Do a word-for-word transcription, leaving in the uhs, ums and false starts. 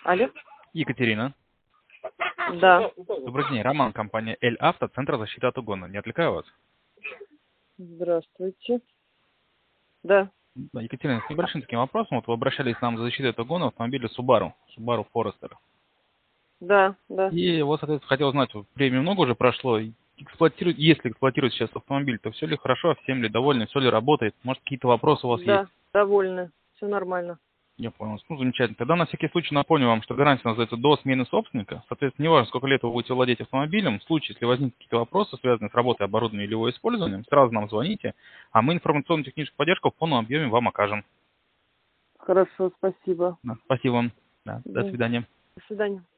Алло? Екатерина. Да. Добрый день. Роман, компания «Эль Авто», Центр защиты от угона. Не отвлекаю вас? Здравствуйте. Да. Да, Екатерина, с небольшим таким вопросом. Вот вы обращались к нам за защитой от угона автомобиля Subaru, Subaru Forester. Да, да. И вот, соответственно, хотел узнать, вот времени много уже прошло. и Эксплуатирует, если эксплуатирует сейчас автомобиль, то все ли хорошо, всем ли довольны, все ли работает? Может, какие-то вопросы у вас есть? Да, довольны. Все нормально. Я понял. Ну, замечательно. Тогда на всякий случай напомню вам, что гарантия называется до смены собственника. Соответственно, неважно, сколько лет вы будете владеть автомобилем, в случае, если возникнут какие-то вопросы, связанные с работой оборудования или его использованием, сразу нам звоните, а мы информационно-техническую поддержку в полном объеме вам окажем. Хорошо, спасибо. Да, спасибо вам. Да, до Да. свидания. До свидания.